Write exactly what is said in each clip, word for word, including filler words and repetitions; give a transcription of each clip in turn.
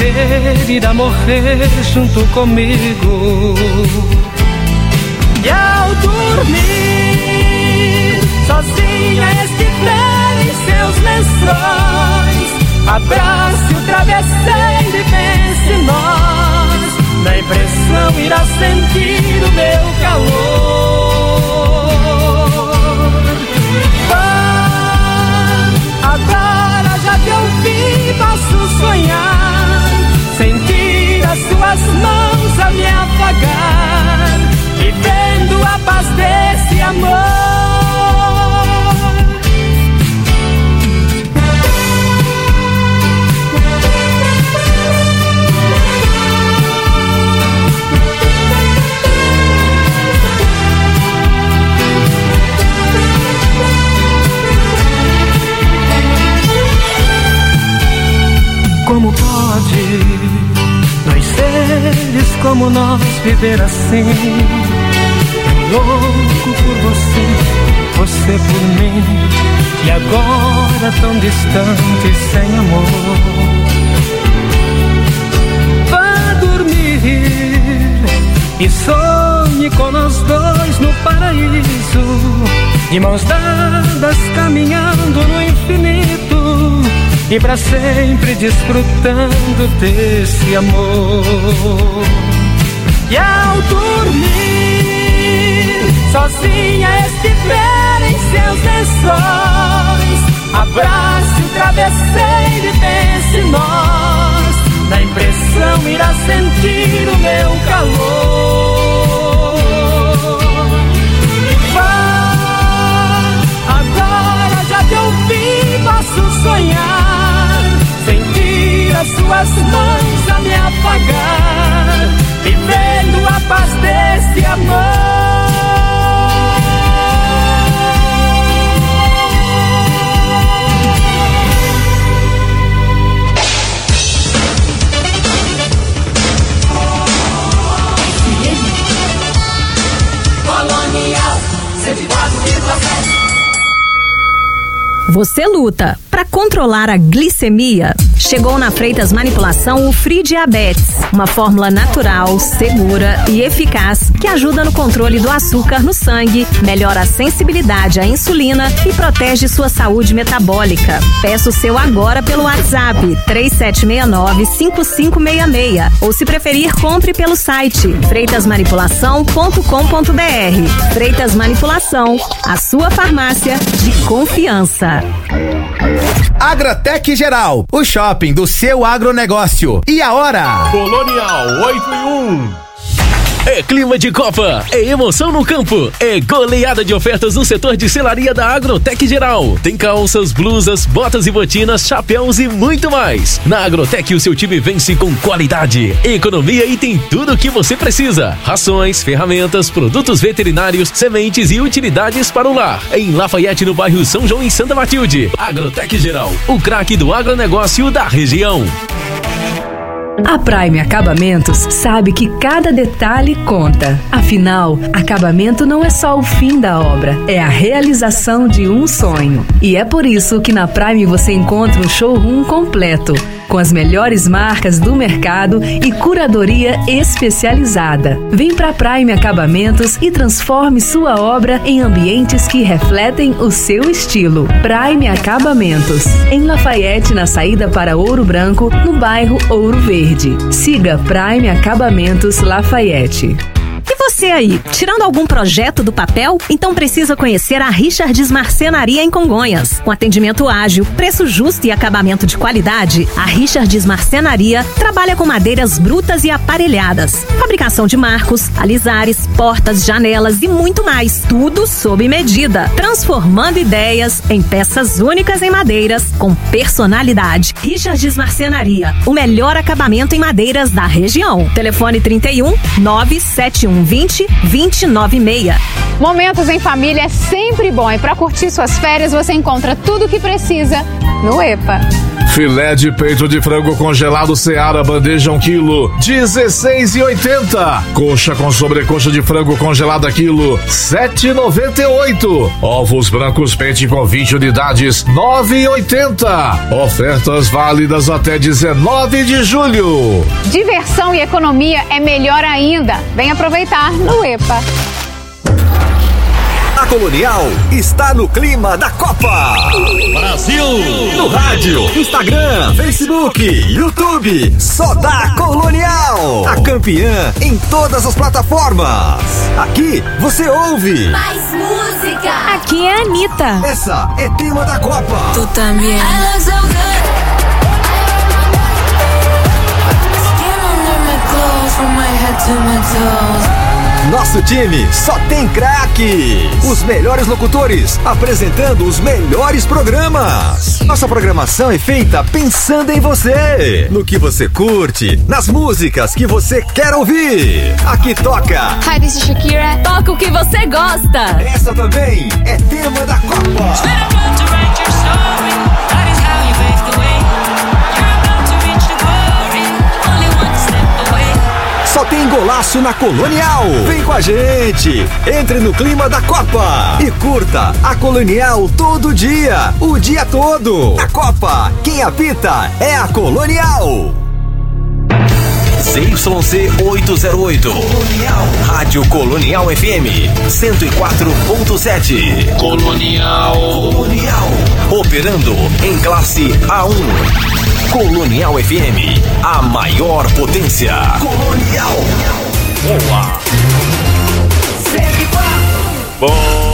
querer ir a morrer junto comigo. E ao dormir, sozinha estiver em seus lençóis, abrace o travesseiro e pense em nós. Na impressão irá sentir o meu calor. Ah, agora já te ouvi, posso sonhar, sentir as suas mãos a me afagar, vivendo a paz desse amor. Como pode dois seres como nós viver assim? Eu louco por você, você por mim, e agora tão distante, sem amor. Vá dormir e sonhe com nós dois no paraíso, de mãos dadas caminhando no infinito, e pra sempre desfrutando desse amor. E ao dormir, sozinha estiver em seus lençóis, abrace o travesseiro e pense em nós. Na impressão irá sentir o meu calor. Vá, agora já te ouvi, posso sonhar, sentir as suas mãos a me afagar, vivendo a paz desse amor. Colonial cento e quatro vírgula sete. Você luta para controlar a glicemia? Chegou na Freitas Manipulação o Free Diabetes, uma fórmula natural, segura e eficaz que ajuda no controle do açúcar no sangue, melhora a sensibilidade à insulina e protege sua saúde metabólica. Peça o seu agora pelo WhatsApp três sete seis nove, cinco cinco seis seis ou, se preferir, compre pelo site freitas manipulação ponto com ponto b r. Freitas Manipulação, a sua farmácia de confiança. Agrotec Geral, o shopping do seu agronegócio. E a hora? Colonial oito e um. É clima de Copa, é emoção no campo, é goleada de ofertas no setor de selaria da Agrotec Geral. Tem calças, blusas, botas e botinas, chapéus e muito mais. Na Agrotec o seu time vence com qualidade, economia e tem tudo o que você precisa. Rações, ferramentas, produtos veterinários, sementes e utilidades para o lar. Em Lafayette, no bairro São João, em Santa Matilde. Agrotec Geral, o craque do agronegócio da região. A Prime Acabamentos sabe que cada detalhe conta. Afinal, acabamento não é só o fim da obra, é a realização de um sonho. E é por isso que na Prime você encontra um showroom completo, com as melhores marcas do mercado e curadoria especializada. Vem pra Prime Acabamentos e transforme sua obra em ambientes que refletem o seu estilo. Prime Acabamentos, em Lafayette, na saída para Ouro Branco, no bairro Ouro Verde. Siga Prime Acabamentos Lafayette. E você aí, tirando algum projeto do papel? Então precisa conhecer a Richards Marcenaria em Congonhas. Com atendimento ágil, preço justo e acabamento de qualidade, a Richards Marcenaria trabalha com madeiras brutas e aparelhadas, fabricação de marcos, alisares, portas, janelas e muito mais. Tudo sob medida, transformando ideias em peças únicas em madeiras com personalidade. Richards Marcenaria, o melhor acabamento em madeiras da região. Telefone trinta e um, nove sete um vinte, vinte nove seis. Momentos em família é sempre bom, e para curtir suas férias você encontra tudo o que precisa no EPA. Filé de peito de frango congelado Seara, bandeja um quilo, dezesseis e oitenta. Coxa com sobrecoxa de frango congelada quilo, sete e noventa e oito. Ovos brancos pente com vinte unidades, nove e oitenta. Ofertas válidas até dezenove de julho. Diversão e economia é melhor ainda. Vem aproveitar no EPA. A Colonial está no clima da Copa. Brasil! No rádio, Instagram, Facebook, YouTube. Só dá Colonial. A campeã em todas as plataformas. Aqui você ouve mais música. Aqui é a Anitta. Essa é tema da Copa. Tu também. Nosso time só tem craques. Os melhores locutores apresentando os melhores programas. Nossa programação é feita pensando em você, no que você curte, nas músicas que você quer ouvir. Aqui toca Hi, this is Shakira. Toca o que você gosta. Essa também é tema da Copa. Só tem golaço na Colonial. Vem com a gente. Entre no clima da Copa e curta a Colonial todo dia, o dia todo. A Copa, quem apita é a Colonial. Z Y C oitocentos e oito. Colonial. Rádio Colonial F M cento e quatro ponto sete. Colonial. Colonial. Operando em classe A um. Colonial F M, a maior potência. Colonial. Boa. Bom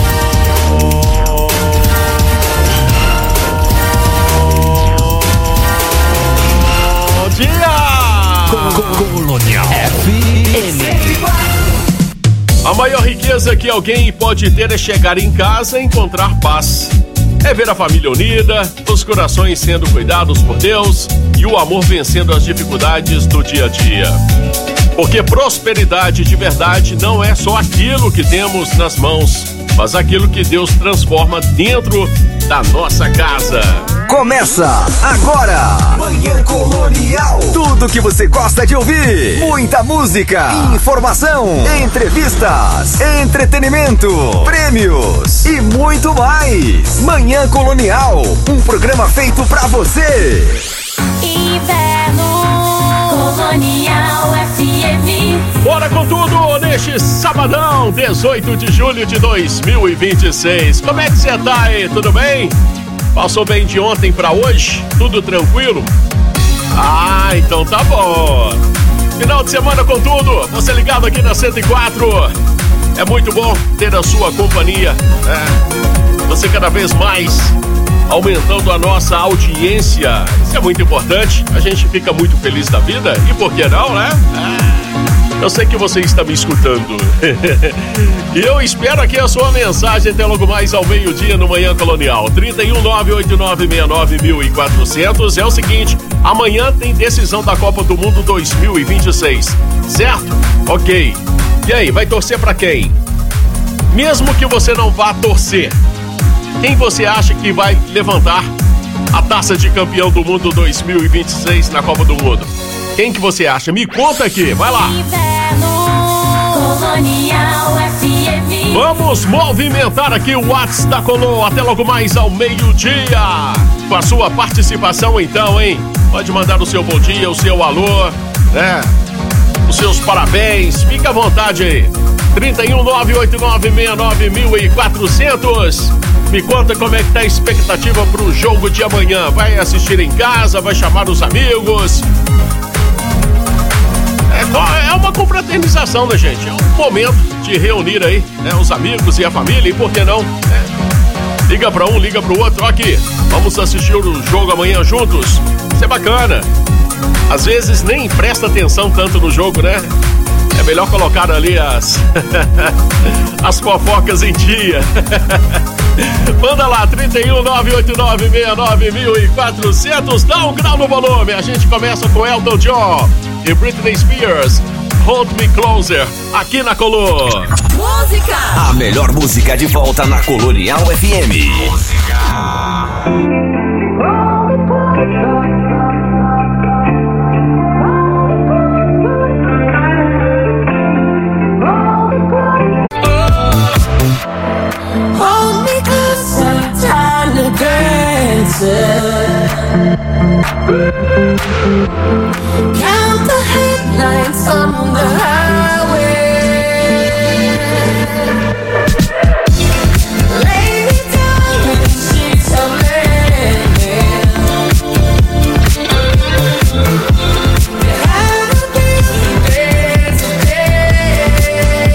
dia. Colonial F M. A maior riqueza que alguém pode ter é chegar em casa e encontrar paz. É ver a família unida, os corações sendo cuidados por Deus e o amor vencendo as dificuldades do dia a dia. Porque prosperidade de verdade não é só aquilo que temos nas mãos, mas aquilo que Deus transforma dentro da nossa casa. Começa agora, Manhã Colonial. Tudo que você gosta de ouvir. Muita música, informação, entrevistas, entretenimento, prêmios e muito mais. Manhã Colonial, um programa feito pra você. Inverno Colonial F M. Bora com tudo neste sabadão, dezoito de julho de dois mil e vinte e seis. Como é que você tá aí? Tudo bem? Passou bem de ontem pra hoje? Tudo tranquilo? Ah, então tá bom. Final de semana com tudo. Você ligado aqui na cento e quatro. É muito bom ter a sua companhia, né? Você cada vez mais aumentando a nossa audiência. Isso é muito importante. A gente fica muito feliz da vida. E por que não, né? Ah. Eu sei que você está me escutando. E eu espero aqui a sua mensagem até logo mais ao meio-dia no Manhã Colonial. trinta e um, nove oito nove seis nove mil e quatrocentos. É o seguinte, amanhã tem decisão da Copa do Mundo dois mil e vinte e seis. Certo? Ok. E aí, vai torcer pra quem? Mesmo que você não vá torcer, quem você acha que vai levantar a taça de campeão do mundo dois mil e vinte e seis na Copa do Mundo? Quem que você acha? Me conta aqui, vai lá. Vamos movimentar aqui o WhatsApp da Colô até logo mais ao meio-dia. Com a sua participação então, hein? Pode mandar o seu bom dia, o seu alô, né? Os seus parabéns, fica à vontade aí. trinta e um, nove oito nove seis nove mil e quatrocentos. Me conta como é que tá a expectativa pro jogo de amanhã. Vai assistir em casa, vai chamar os amigos. É uma confraternização, né, gente? É um momento de reunir aí, né, os amigos e a família, e por que não? É. Liga pra um, liga pro outro. Aqui, vamos assistir o jogo amanhã juntos. Isso é bacana. Às vezes nem presta atenção tanto no jogo, né? É melhor colocar ali as as fofocas em dia. Manda lá, trinta e um, nove oito nove seis nove mil e quatrocentos. Dá um grau no volume. A gente começa com Elton John e Britney Spears, Hold Me Closer, aqui na Colô. Música. A melhor música de volta na Colonial F M. Música. Hold me closer, time to dance. Count the headlights on the highway. Lay me down in sheets of linen. You have a busy day today.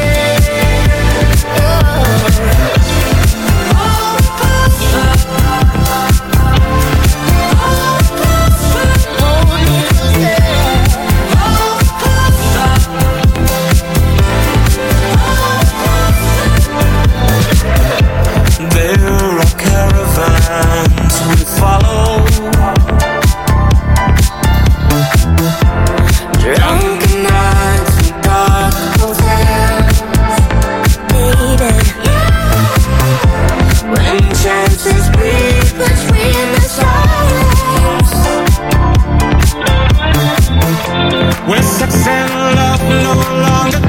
When sex and love no longer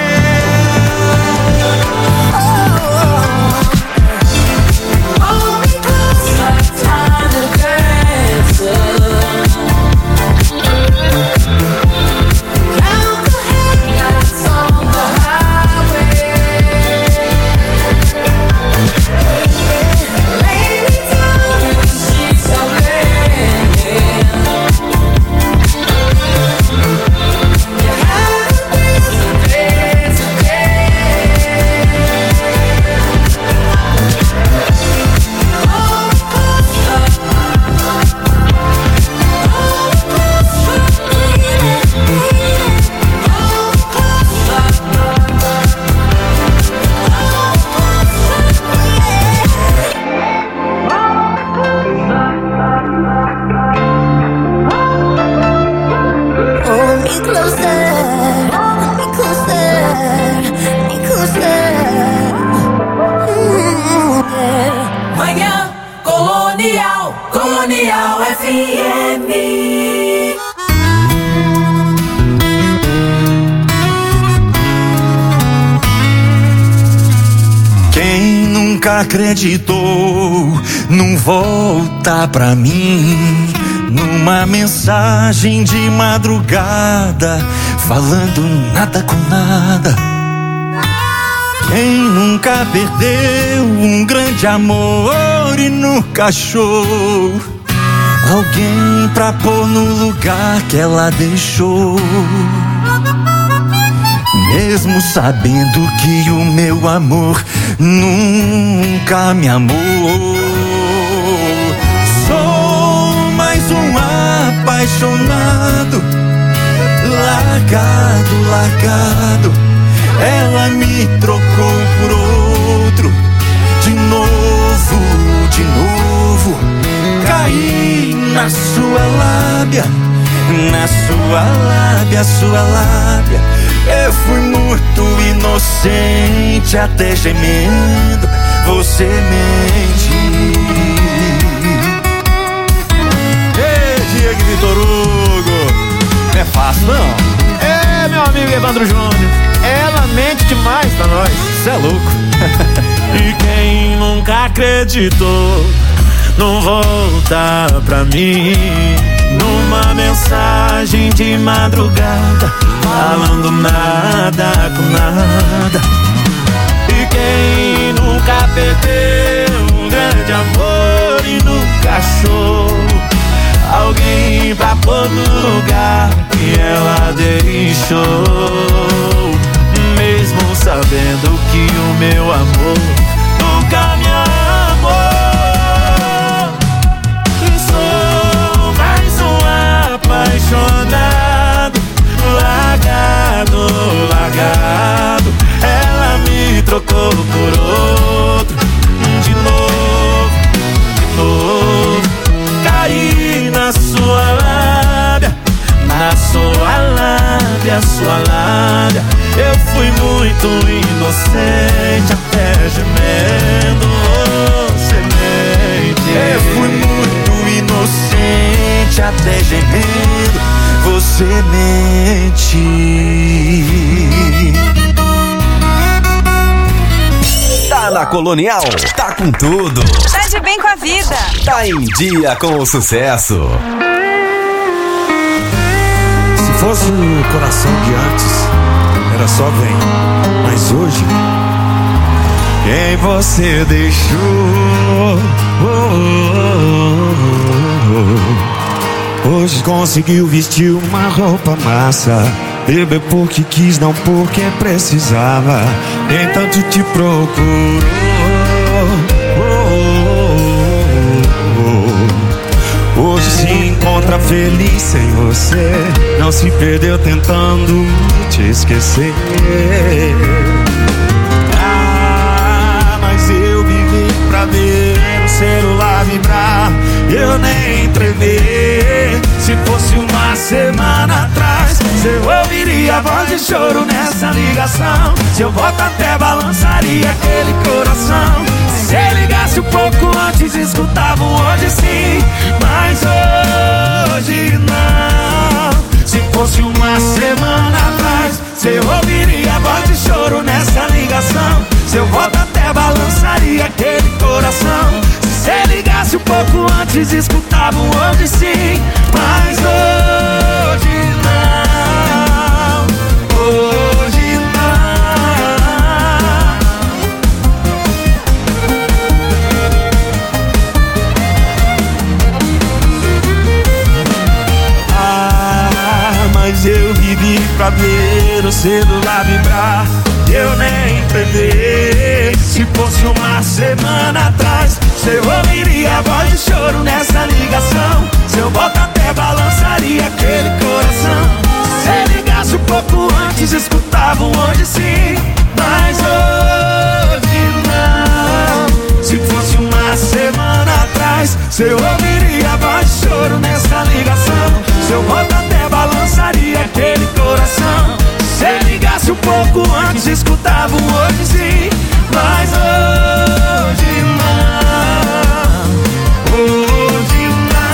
Manhã Colonial, Colonial F M. Quem nunca acreditou num volta pra mim, numa mensagem de madrugada, falando nada com nada. Quem nunca perdeu um grande amor e nunca achou alguém pra pôr no lugar que ela deixou, mesmo sabendo que o meu amor nunca me amou. Sou mais um apaixonado, largado, largado. Ela me trocou por outro, de novo, de novo. Caí na sua lábia, na sua lábia, sua lábia. Eu fui muito inocente, até gemendo você mente. Ei, Diego Vitor Hugo, não é fácil não. É, meu amigo Evandro Júnior, ela mente demais pra nós, cê é louco. E quem nunca acreditou não volta pra mim, numa mensagem de madrugada, falando nada com nada. E quem nunca perdeu um grande amor e nunca achou alguém pra pôr no lugar que ela deixou, mesmo sabendo que o meu amor nunca me amou. Sou mais um apaixonado, largado, largado. Ela me trocou por outro, de novo, de novo. Caí na sua lábia, na sua lábia, sua lábia. Eu fui muito inocente, até gemendo você mente. Eu fui muito inocente, noite até gemendo, você mente. Tá na Colonial, tá com tudo. Tá de bem com a vida. Tá em dia com o sucesso. Se fosse o coração de antes, era só vem. Mas hoje, quem você deixou? Oh, oh, oh, oh. Hoje conseguiu vestir uma roupa massa. Beber porque quis, não porque precisava. Nem tanto te procurou. Oh, oh, oh. Hoje se encontra feliz sem você. Não se perdeu tentando te esquecer. Ah, mas eu vivi pra ver o celular vibrar. Eu nem tremer. Se fosse uma semana atrás, eu ouviria a voz de choro nessa ligação. Seu voto até balançaria aquele coração. Se você ligasse um pouco antes, escutava um hoje sim. Mas hoje não. Se fosse uma semana atrás, você ouviria a voz de choro nessa ligação. Seu voto até balançaria aquele coração. Se você ligasse um pouco antes, escutava um hoje sim. Mas hoje não. Hoje não. Ah, mas eu vivi pra ver o celular vibrar. Eu nem prever. Se fosse uma semana atrás, você ouviria a voz de choro nessa ligação. Seu voto até balançaria aquele coração. Se você ligasse um pouco antes, escutava um hoje sim. Mas hoje não. Se fosse uma semana atrás, você ouviria a voz de choro nessa ligação. Seu voto até balançaria aquele coração. Se ligasse um pouco antes, escutava um hoje sim. Mas hoje não. Hoje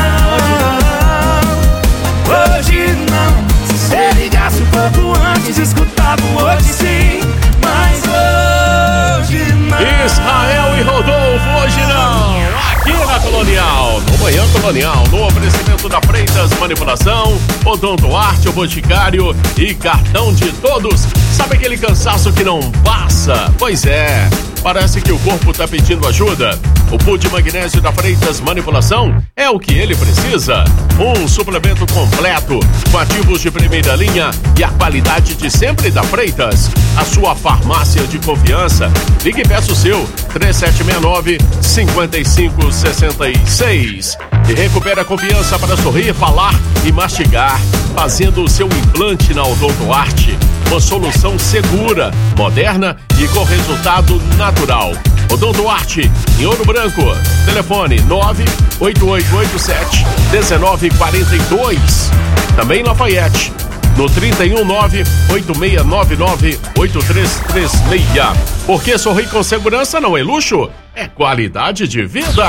não. Hoje não. Se você ligasse um pouco antes, escutava um hoje sim. Mas hoje não. Israel e Rodolfo, hoje não. Aqui na Colonial, no Manhã Colonial, no oferecimento da Freitas Manipulação, Odonto Arte, o Boticário e Cartão de Todos. Sabe aquele cansaço que não passa? Pois é, parece que o corpo tá pedindo ajuda. O Pool de Magnésio da Freitas Manipulação é o que ele precisa. Um suplemento completo, com ativos de primeira linha e a qualidade de sempre da Freitas. A sua farmácia de confiança. Ligue e peça o seu, três sete seis nove, cinco cinco seis seis. E recupere a confiança para sorrir, falar e mastigar, fazendo o seu implante na Odonto Arte. Uma solução segura, moderna e com resultado natural. Odonto Arte, em Ouro Branco. Telefone nove oito oito oito sete um nove quatro dois. Também em Lafayette, no trinta e um nove oito seis nove nove oito três três seis. Porque sorrir com segurança não é luxo, é qualidade de vida.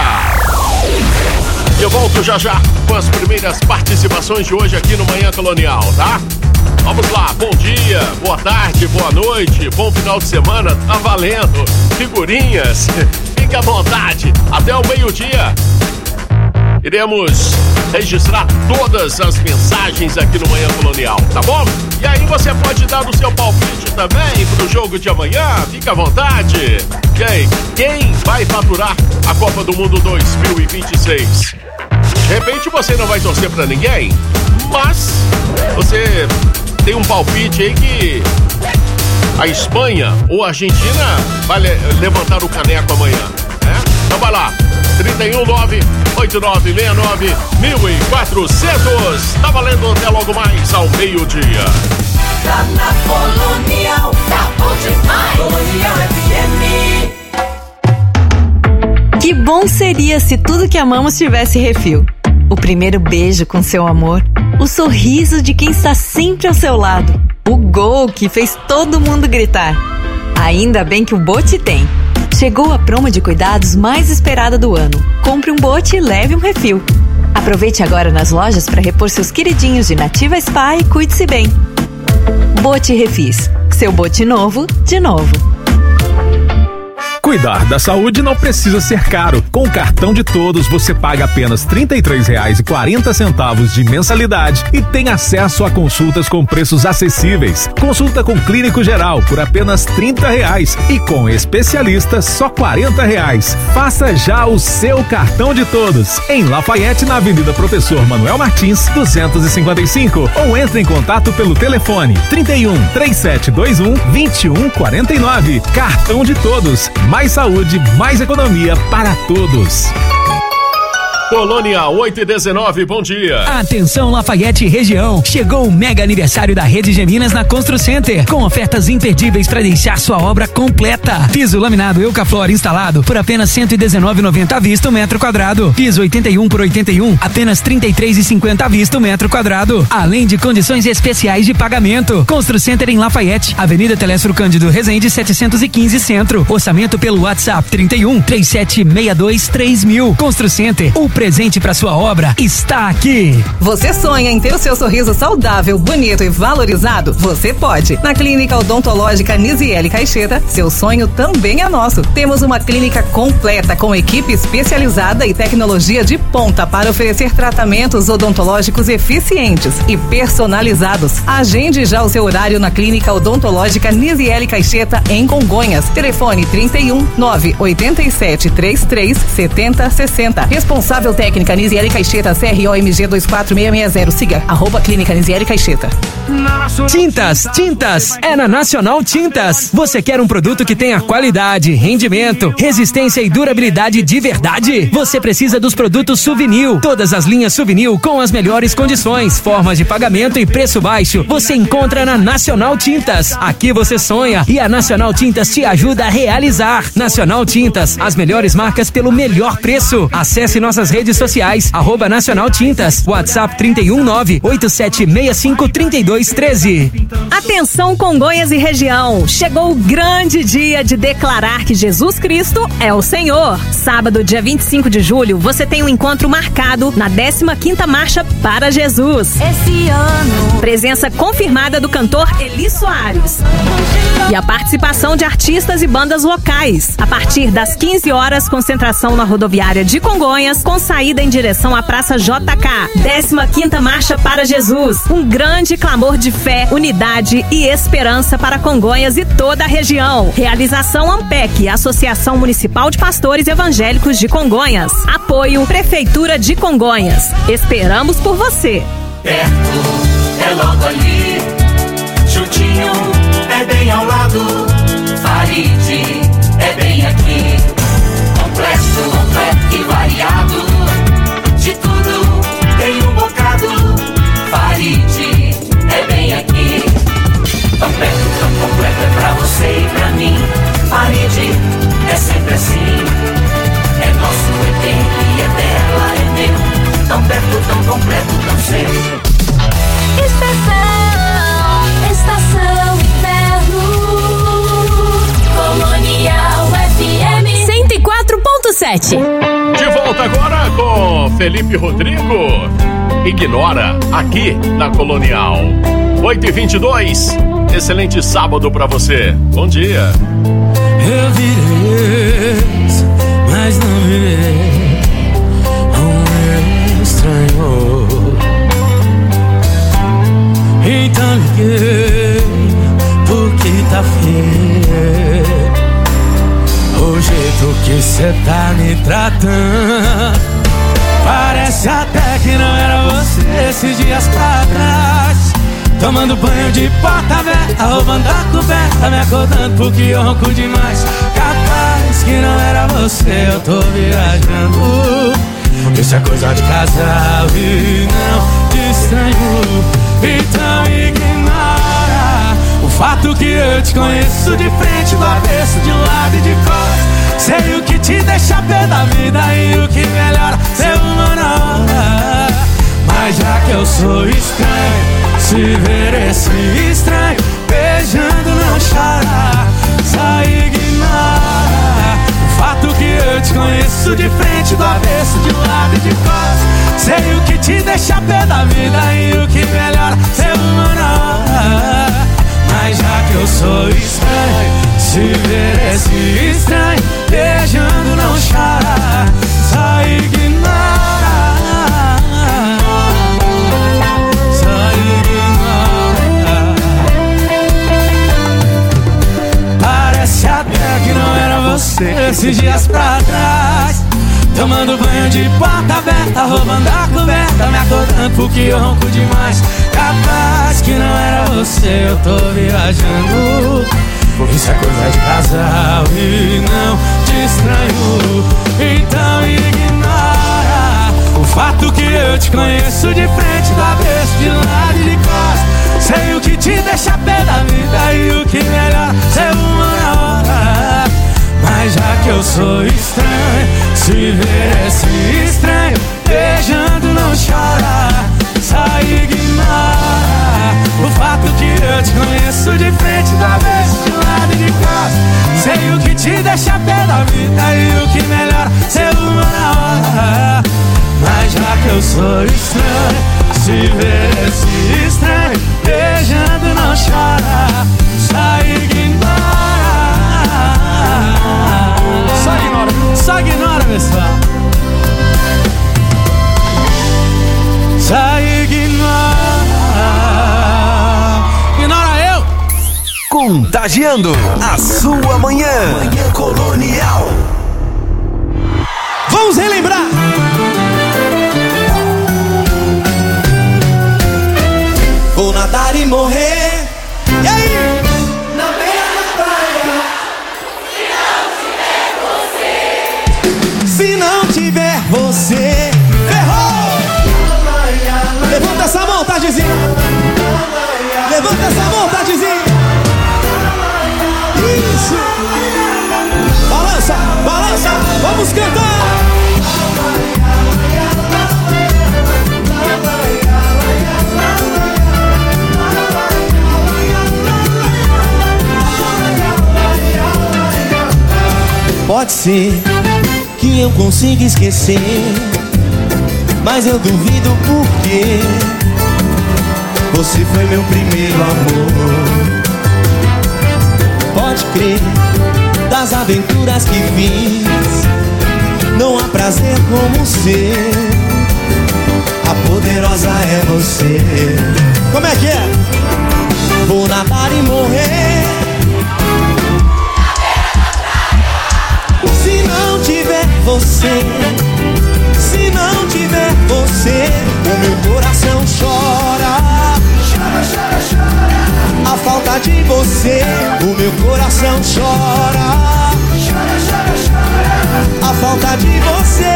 Eu volto já já com as primeiras participações de hoje aqui no Manhã Colonial, tá? Vamos lá, bom dia, boa tarde, boa noite, bom final de semana, tá valendo. Figurinhas, fique à vontade, até o meio-dia. Iremos registrar todas as mensagens aqui no Manhã Colonial, tá bom? E aí você pode dar o seu palpite também pro jogo de amanhã, fica à vontade. Quem, quem vai faturar a Copa do Mundo dois mil e vinte e seis? De repente você não vai torcer pra ninguém, mas você tem um palpite aí que a Espanha ou a Argentina vai le- levantar o caneco amanhã, né? Então vai lá, trinta e um nove oito nove seis nove um quatro zero zero. Tá valendo até logo mais ao meio-dia. Tá na Colonial, tá bom demais. Colonial F M. Que bom seria se tudo que amamos tivesse refil. O primeiro beijo com seu amor, o sorriso de quem está sempre ao seu lado, o gol que fez todo mundo gritar. Ainda bem que o Bote tem. Chegou a promo de cuidados mais esperada do ano. Compre um Bote e leve um refil. Aproveite agora nas lojas para repor seus queridinhos de Nativa Spa e cuide-se bem. Bote Refis. Seu bote novo, de novo. Cuidar da saúde não precisa ser caro. Com o cartão de todos, você paga apenas trinta e três reais e quarenta centavos de mensalidade e tem acesso a consultas com preços acessíveis. Consulta com clínico geral por apenas trinta reais e com especialista só quarenta reais. Faça já o seu cartão de todos em Lafayette, na Avenida Professor Manuel Martins, duzentos e cinquenta e cinco, ou entre em contato pelo telefone trinta e um, três sete dois um, vinte e um quarenta e nove. Cartão de todos. Mais saúde, mais economia para todos. Colônia oito e dezenove, bom dia. Atenção Lafayette região, chegou o mega aniversário da Rede Geminas na Constru Center, com ofertas imperdíveis para deixar sua obra completa. Piso laminado Eucaflor instalado por apenas cento e dezenove reais e noventa centavos à vista o metro quadrado. Piso oitenta e um por oitenta e um, apenas trinta e três reais e cinquenta centavos à vista o metro quadrado. Além de condições especiais de pagamento. Constru Center em Lafayette, Avenida Telésforo Cândido Rezende setecentos e quinze Centro. Orçamento pelo WhatsApp trinta e um, trinta e sete, sessenta e dois, três mil. Constru Center, o presente para sua obra está aqui. Você sonha em ter o seu sorriso saudável, bonito e valorizado? Você pode. Na Clínica Odontológica Nisiele Caixeta, seu sonho também é nosso. Temos uma clínica completa com equipe especializada e tecnologia de ponta para oferecer tratamentos odontológicos eficientes e personalizados. Agende já o seu horário na Clínica Odontológica Nisiele Caixeta em Congonhas. Telefone trinta e um, nove oito sete, trinta e três, setenta, sessenta. Responsável técnica Nisiele Caixeta, C R O M G dois quatro seis seis zero. Siga, arroba Clínica Nisiele Caixeta. Tintas, tintas, é na Nacional Tintas. Você quer um produto que tenha qualidade, rendimento, resistência e durabilidade de verdade? Você precisa dos produtos Suvinil. Todas as linhas Suvinil com as melhores condições, formas de pagamento e preço baixo. Você encontra na Nacional Tintas. Aqui você sonha e a Nacional Tintas te ajuda a realizar. Nacional Tintas, as melhores marcas pelo melhor preço. Acesse nossas redes sociais, arroba Nacional Tintas, WhatsApp trinta e um, nove oito sete seis cinco, trinta e dois, treze. Atenção Congonhas e região, chegou o grande dia de declarar que Jesus Cristo é o Senhor. Sábado, dia vinte e cinco de julho, você tem um encontro marcado na décima quinta Marcha para Jesus. Esse ano. Presença confirmada do cantor Eli Soares. E a participação de artistas e bandas locais. A partir das quinze horas, concentração na rodoviária de Congonhas, com saída em direção à Praça J K. décima quinta Marcha para Jesus. Um grande clamor de fé, unidade e esperança para Congonhas e toda a região. Realização Ampec, Associação Municipal de Pastores Evangélicos de Congonhas. Apoio Prefeitura de Congonhas. Esperamos por você. Perto, é logo ali. Juntinho, é bem ao lado. Faride, é bem aqui. Completo, completo e variado. De tudo tem um bocado. Faride, é bem aqui. Tão perto, tão completo é pra você e pra mim. Faride, é sempre assim. É nosso, é dele, é dela, é meu. Tão perto, tão completo, tão sempre. Estação, estação inverno. Colonial F M cento e quatro ponto sete. De volta agora com Felipe Rodrigo. Ignora, aqui na Colonial. oito e vinte e dois. Excelente sábado pra você. Bom dia. Eu virei ex, mas não virei um estranho. Então liguei porque tá feio o jeito que cê tá me tratando. Parece até que não era você esses dias pra trás. Tomando banho de porta aberta, roubando a coberta, me acordando porque eu ronco demais. Capaz que não era você, eu tô viajando. Isso é coisa de casal e não de estranho. Então ignora o fato que eu te conheço de frente, do avesso, de um lado e de costas. Sei o que te deixa pé da vida e o que melhora ser uma na hora. Mas já que eu sou estranho, se ver esse estranho beijando não chora, só ignora o fato que eu te conheço de frente, do avesso, de lado e de costas. Sei o que te deixa pé da vida e o que melhora ser humano. Mas já que eu sou estranho, se ver esse estranho beijando não chora, só ignora, só ignora. Parece até que não era você esses dias pra trás, tomando banho de porta aberta, roubando a coberta, me acordando porque eu ronco demais. Capaz que não era você, eu tô viajando. Isso é coisa de casal e não te estranho. Então ignora o fato que eu te conheço de frente, do avesso, de lado e de costas. Sei o que te deixa pé da vida e o que melhor ser uma hora. Mas já que eu sou estranho, se ver esse estranho beijando não chora, só ignora o fato que eu te conheço de frente, do avesso, de lado e de costas. Sei o que te deixa pé da vida e o que melhora ser uma hora. Mas já que eu sou estranho, se ver esse estranho beijando não chora, só ignora. Só ignora, só ignora, pessoal. Só ignora. Ignora eu. Contagiando a sua manhã. Manhã Colonial. Vamos relembrar. Vou nadar e morrer. E aí? Na beira da praia. Se não tiver você, ferrou! Levanta essa mão, Tardezinho! Levanta essa mão, Tardezinho! Isso! Balança, balança! Vamos cantar! Pode ser que eu consiga esquecer, mas eu duvido porque você foi meu primeiro amor. Pode crer, das aventuras que fiz, não há prazer como ser. A poderosa é você. Como é que é? Vou nadar e morrer. Se não tiver você, se não tiver você, o meu coração chora. Chora, chora, chora. A falta de você, o meu coração chora. Chora, chora, chora. A falta de você,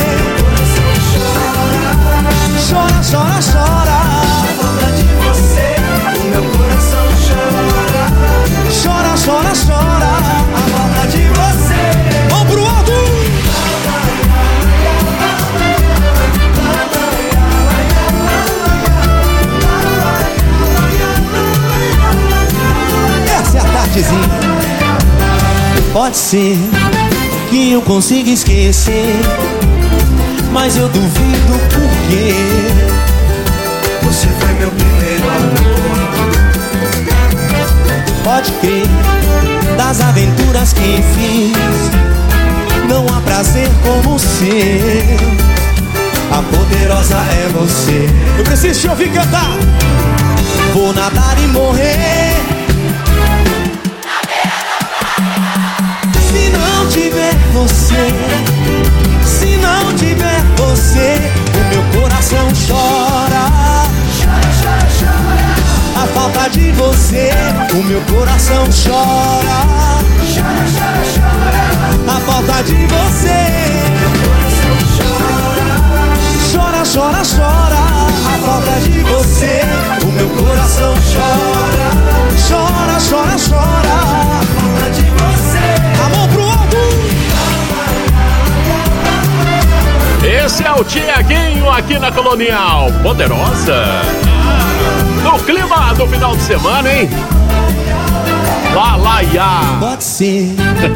chora, chora, chora. A falta de você, o meu coração chora. Chora, chora, chora. A falta de você. Vamos pro alto! Essa é a tardezinha. Pode ser que eu consiga esquecer, mas eu duvido porque você foi meu primeiro amor. Pode crer, das aventuras que fiz, não há prazer como ser. A poderosa é você. Eu preciso te ouvir cantar. Vou nadar e morrer. Se não tiver você, se não tiver você, o meu coração chora. Chora, chora, chora. A falta de você, o meu coração chora. Chora, chora, chora. A falta de você, meu coração chora. Chora, chora, chora. A falta de você, o meu coração chora. Chora, chora, chora. A falta de você. A mão pro alto. Esse é o Tiaguinho aqui na Colonial. Poderosa. No clima do final de semana, hein? Lalaiá. Pode ser.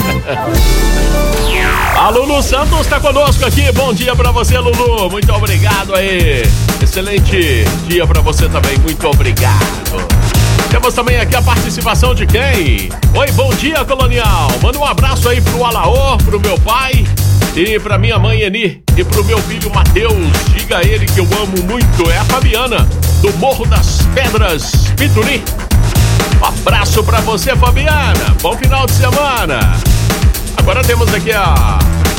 A Lulu Santos está conosco aqui. Bom dia pra você, Lulu. Muito obrigado aí. Excelente dia pra você também. Muito obrigado. Temos também aqui a participação de quem? Oi, bom dia, Colonial. Manda um abraço aí pro Alaô, pro meu pai e pra minha mãe Eni e pro meu filho Matheus. Diga a ele que eu amo muito. É a Fabiana, do Morro das Pedras, Pituri. Um abraço pra você, Fabiana. Bom final de semana. Agora temos aqui a...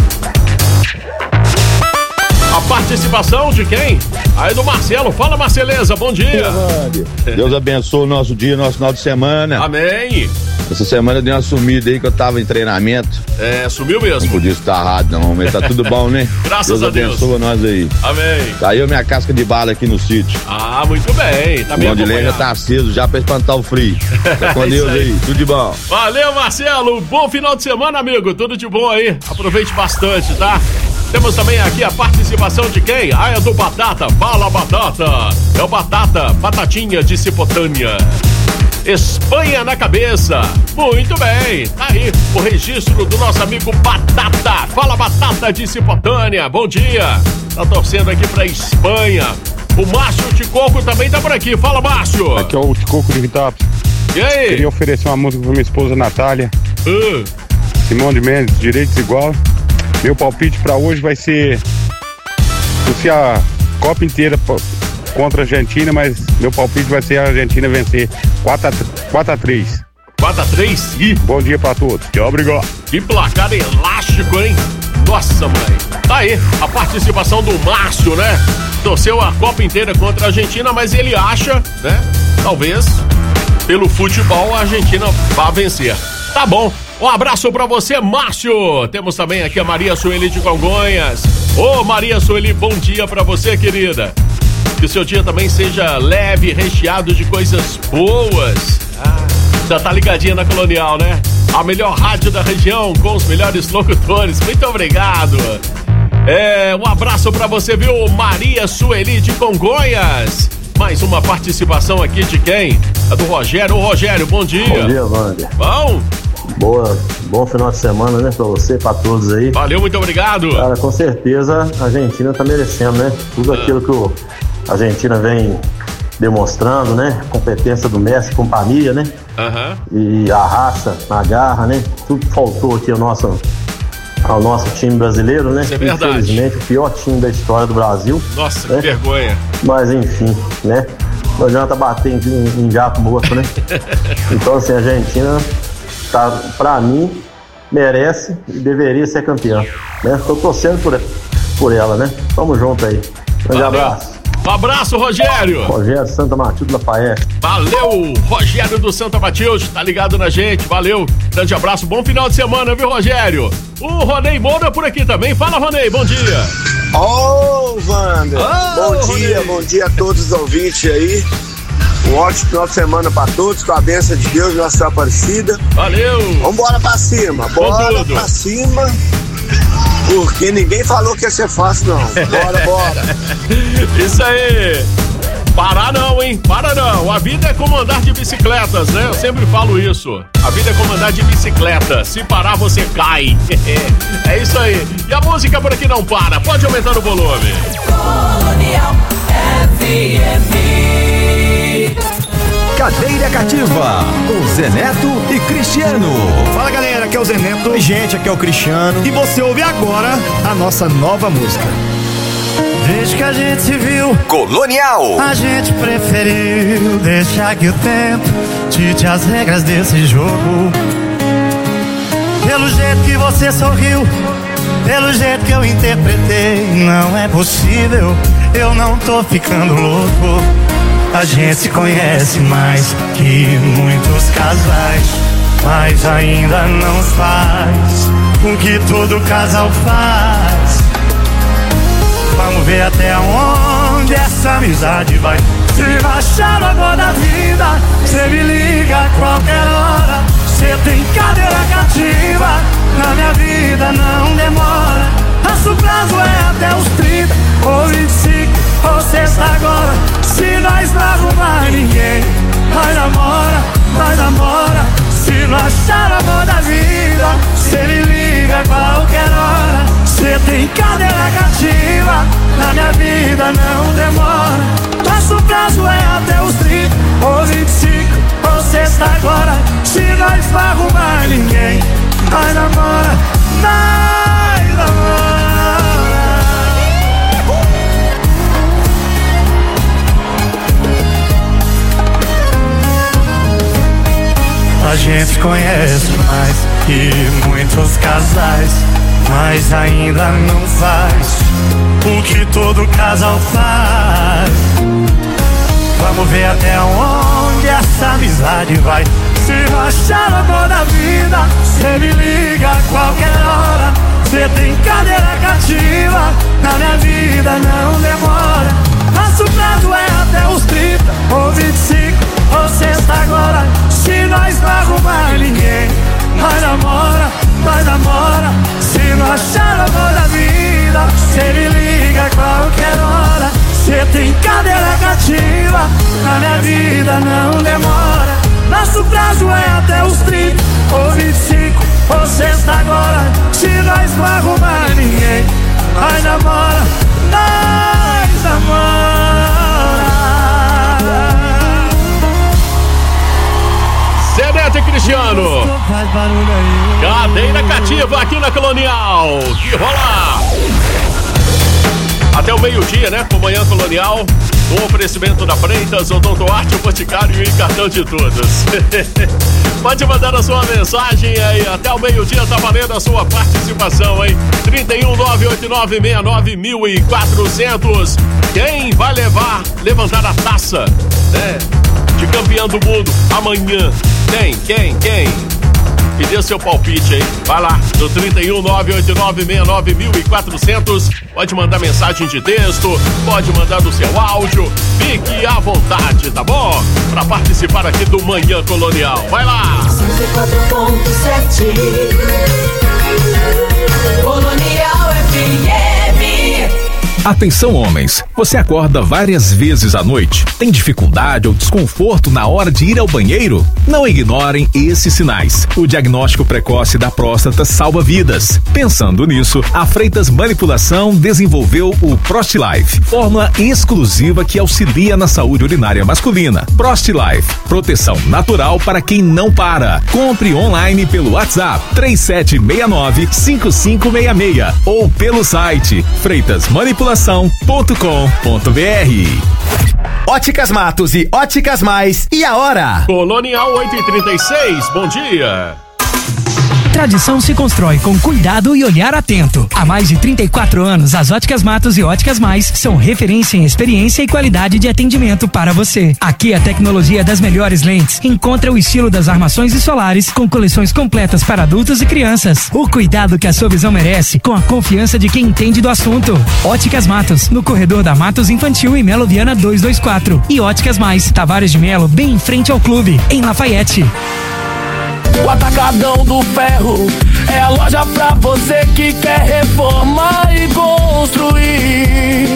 A participação de quem? Aí do Marcelo. Fala, Marceleza, bom dia. Deus abençoe o nosso dia, nosso final de semana. Amém. Essa semana deu uma sumida aí que eu tava em treinamento. É, sumiu mesmo. Não podia estar errado não, mas tá tudo bom, né? Graças Deus a Deus. Deus abençoa nós aí. Amém. Caiu minha casca de bala aqui no sítio. Ah, muito bem. Tá bem acompanhado. O de lenha tá aceso já pra espantar o frio. Tá com Deus aí. aí, tudo de bom. Valeu, Marcelo. Bom final de semana, amigo. Tudo de bom aí. Aproveite bastante, tá? Temos também aqui a participação de quem? Ah, é do Batata. Fala, Batata. É o Batata, Batatinha de Cipotânia. Espanha na cabeça. Muito bem. Tá aí o registro do nosso amigo Batata. Fala, Batata de Cipotânia. Bom dia. Tá torcendo aqui pra Espanha. O Márcio Ticoco também tá por aqui. Fala, Márcio. Aqui é o Ticoco de Vitópolis. E aí? Queria oferecer uma música pra minha esposa Natália. Uh. Simone de Mendes, Direitos Igual. Meu palpite pra hoje vai ser se a Copa inteira contra a Argentina, mas meu palpite vai ser a Argentina vencer quatro a três. quatro a três? Ih. Bom dia pra todos. Tchau, obrigado. Que placar elástico, hein? Nossa, mãe. Tá aí a participação do Márcio, né? Torceu a Copa inteira contra a Argentina, mas ele acha, né? Talvez, pelo futebol, a Argentina vá vencer. Tá bom. Um abraço pra você, Márcio. Temos também aqui a Maria Sueli de Congonhas. Ô, Maria Sueli, bom dia pra você, querida. Que o seu dia também seja leve, recheado de coisas boas. Ah, já tá ligadinha na Colonial, né? A melhor rádio da região, com os melhores locutores. Muito obrigado. É, um abraço pra você, viu, Maria Sueli de Congonhas. Mais uma participação aqui de quem? É do Rogério. Ô, Rogério, bom dia. Bom dia, Wander. Bom? Boa, bom final de semana, né, pra você, pra todos aí. Valeu, muito obrigado. Cara, com certeza a Argentina tá merecendo, né? Tudo ah. aquilo que o, a Argentina vem demonstrando, né? Competência do Messi, companhia, né? Uhum. E a raça, a garra, né? Tudo que faltou aqui ao nosso, ao nosso time brasileiro, né? Isso é verdade. Infelizmente, o pior time da história do Brasil. Nossa, né? Que vergonha. Mas enfim, né? Não adianta bater em, em gato morto, né? Então, assim, a Argentina... Tá, pra mim, merece e deveria ser campeã, né? Tô torcendo por, por ela, né? Tamo junto aí. Grande abraço. Um abraço, Rogério. Rogério, Santa Matilde, Lafayette. Valeu, Rogério do Santa Matilde, tá ligado na gente, valeu. Grande abraço, bom final de semana, viu, Rogério? O Ronei Moura por aqui também. Fala, Ronei, bom dia. Ô, oh, Wander, oh, bom dia, Ronei. Bom dia a todos os ouvintes aí. Um ótimo final de semana pra todos, com a bênção de Deus, Nossa Senhora Aparecida. Valeu! Vambora pra cima, bora pra cima, porque ninguém falou que ia ser fácil, não. Bora, bora. Isso aí! Parar não, hein? Para não. A vida é como andar de bicicletas, né? Eu sempre falo isso. A vida é como andar de bicicleta. Se parar, você cai. É isso aí. E a música por aqui não para. Pode aumentar o volume. Colonial F M. Cadeira Cativa, com Zé Neto e Cristiano. Fala, galera, aqui é o Zé Neto. Oi, gente, aqui é o Cristiano. E você ouve agora a nossa nova música. Desde que a gente se viu Colonial, a gente preferiu deixar que o tempo dite as regras desse jogo. Pelo jeito que você sorriu, pelo jeito que eu interpretei, não é possível, eu não tô ficando louco. A gente se conhece mais que muitos casais, mas ainda não faz o que todo casal faz. Vamos ver até onde essa amizade vai. Se baixar a água da vida, cê me liga a qualquer hora. Cê tem cadeira cativa, na minha vida não demora. Nosso prazo é até os trinta, ou vinte e cinco, ou sexta agora. Se nós não arrumar ninguém, nós namora, nós namora. Se não não demora. Nosso prazo é até os trinta ou vinte e cinco ou sexta agora. Se nós não arrumar ninguém, nós namora, nós namora. A gente conhece mais que muitos casais, mas ainda não faz o que todo casal faz. Vamos ver até onde essa amizade vai. Se não achar amor na vida, cê me liga a qualquer hora. Cê tem cadeira cativa, na minha vida não demora. Nosso prazo é até os trinta ou vinte e cinco ou sexta agora. Se nós não arrumar ninguém, nós namora, nós namora. Se não achar amor na vida, cê me liga a qualquer hora. Cê tem cadeira cativa, na minha vida não demora. Nosso prazo é até os trinta ou vinte e cinco ou sexta agora. Se nós não arrumar ninguém, nós namora, nós namora. Zé Neto e Cristiano, cadeira cativa aqui na Colonial. Que rola! Até o meio-dia, né? Com Manhã Colonial, com oferecimento da Freitas, Odonto Arte, o Boticário e cartão de todos. Pode mandar a sua mensagem aí, até o meio-dia tá valendo a sua participação, hein? trinta e um, nove oito nove seis nove mil e quatrocentos. Quem vai levar, levantar a taça, né? De campeão do mundo amanhã? Quem? Quem? Quem? E dê seu palpite aí. Vai lá, no trinta e um, nove oito nove seis nove mil e quatrocentos. Pode mandar mensagem de texto, pode mandar no seu áudio. Fique à vontade, tá bom? Pra participar aqui do Manhã Colonial. Vai lá! cento e quatro ponto sete Colonial F M. Atenção, homens, você acorda várias vezes à noite? Tem dificuldade ou desconforto na hora de ir ao banheiro? Não ignorem esses sinais. O diagnóstico precoce da próstata salva vidas. Pensando nisso, a Freitas Manipulação desenvolveu o ProstLife, fórmula exclusiva que auxilia na saúde urinária masculina. ProstLife, proteção natural para quem não para. Compre online pelo WhatsApp três sete seis nove, cinco cinco seis seis ou pelo site freitas manipulação ponto com ponto b r. Óticas Matos e Óticas Mais, e a hora? Colonial oito e trinta e seis, bom dia. Tradição se constrói com cuidado e olhar atento. Há mais de trinta e quatro anos, as Óticas Matos e Óticas Mais são referência em experiência e qualidade de atendimento para você. Aqui a tecnologia das melhores lentes encontra o estilo das armações e solares com coleções completas para adultos e crianças. O cuidado que a sua visão merece com a confiança de quem entende do assunto. Óticas Matos, no corredor da Matos Infantil e Melo Viana duzentos e vinte e quatro. E Óticas Mais, Tavares de Melo, bem em frente ao clube, em Lafayette. O Atacadão do Ferro é a loja pra você que quer reformar e construir.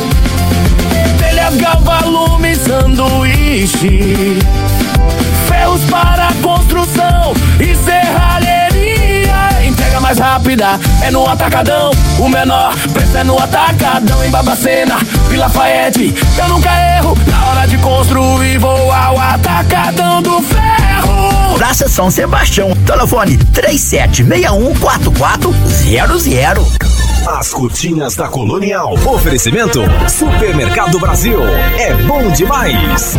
Telhas, galvalume, sanduíche, ferros para construção e serralheria. Entrega mais rápida é no Atacadão. O menor preço é no Atacadão. Em Babacena, Vila Lafayette, eu nunca erro. Na hora de construir, vou ao Atacadão do Ferro. Praça São Sebastião, telefone três sete seis um quatro quatro zero zero. As curtinhas da Colonial. Oferecimento Supermercado Brasil. É bom demais.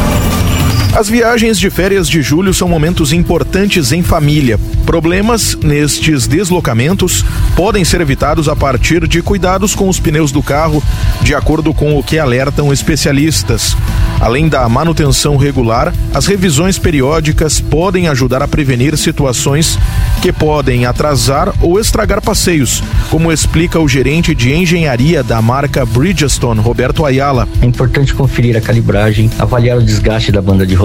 As viagens de férias de julho são momentos importantes em família. Problemas nestes deslocamentos podem ser evitados a partir de cuidados com os pneus do carro, de acordo com o que alertam especialistas. Além da manutenção regular, as revisões periódicas podem ajudar a prevenir situações que podem atrasar ou estragar passeios, como explica o gerente de engenharia da marca Bridgestone, Roberto Ayala. É importante conferir a calibragem, avaliar o desgaste da banda de rotação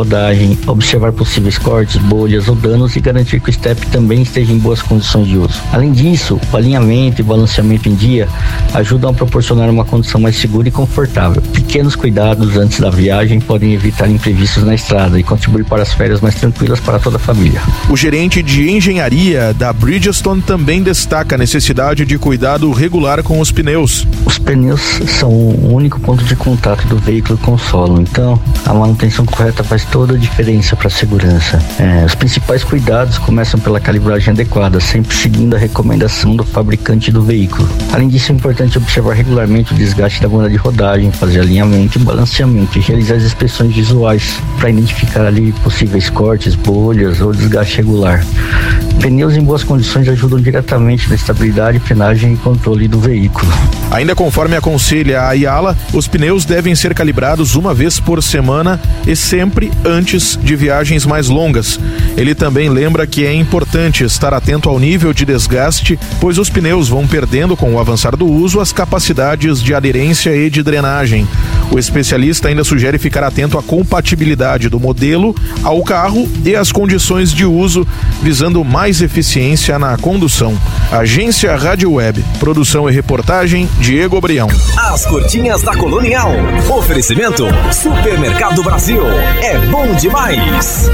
rodagem, observar possíveis cortes, bolhas ou danos e garantir que o step também esteja em boas condições de uso. Além disso, o alinhamento e balanceamento em dia ajudam a proporcionar uma condução mais segura e confortável. Pequenos cuidados antes da viagem podem evitar imprevistos na estrada e contribuir para as férias mais tranquilas para toda a família. O gerente de engenharia da Bridgestone também destaca a necessidade de cuidado regular com os pneus. Os pneus são o único ponto de contato do veículo com o solo, então a manutenção correta faz toda a diferença para a segurança. É, os principais cuidados começam pela calibragem adequada, sempre seguindo a recomendação do fabricante do veículo. Além disso, é importante observar regularmente o desgaste da banda de rodagem, fazer alinhamento e balanceamento e realizar as inspeções visuais para identificar ali possíveis cortes, bolhas ou desgaste regular. Pneus em boas condições ajudam diretamente na estabilidade, frenagem e controle do veículo. Ainda conforme aconselha a Ayala, os pneus devem ser calibrados uma vez por semana e sempre antes de viagens mais longas. Ele também lembra que é importante estar atento ao nível de desgaste, pois os pneus vão perdendo com o avançar do uso as capacidades de aderência e de drenagem. O especialista ainda sugere ficar atento à compatibilidade do modelo ao carro e às condições de uso, visando mais eficiência na condução. Agência Rádio Web, produção e reportagem Diego Brião. As curtinhas da Colonial. Oferecimento Supermercado Brasil. É bom demais.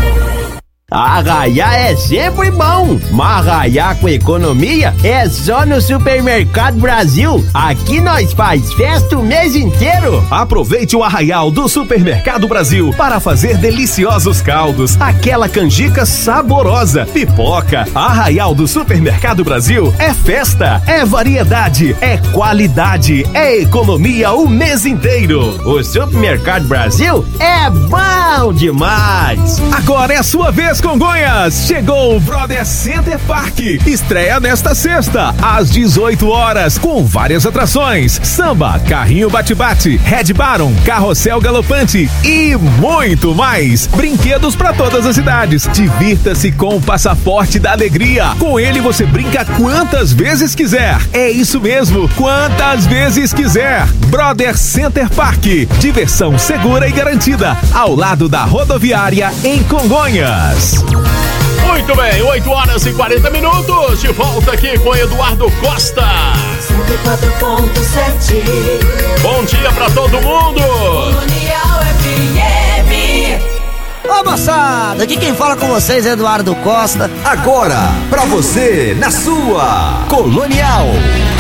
Arraiar é sempre bom, mas arraiar com economia é só no Supermercado Brasil. Aqui nós faz festa o mês inteiro. Aproveite o arraial do Supermercado Brasil para fazer deliciosos caldos, aquela canjica saborosa, pipoca. Arraial do Supermercado Brasil é festa, é variedade, é qualidade, é economia o mês inteiro. O Supermercado Brasil é bom demais. Agora é a sua vez, Congonhas! Chegou o Brother Center Park. Estreia nesta sexta, às dezoito horas, com várias atrações: samba, carrinho bate-bate, Red Baron, carrossel galopante e muito mais. Brinquedos para todas as idades. Divirta-se com o passaporte da alegria. Com ele você brinca quantas vezes quiser. É isso mesmo, quantas vezes quiser. Brother Center Park. Diversão segura e garantida, ao lado da rodoviária em Congonhas. Muito bem, oito horas e quarenta minutos, de volta aqui com Eduardo Costa. cento e quatro ponto sete. Bom dia pra todo mundo. Colonial F M. Ô moçada, aqui quem fala com vocês é Eduardo Costa. Agora, pra você, na sua Colonial.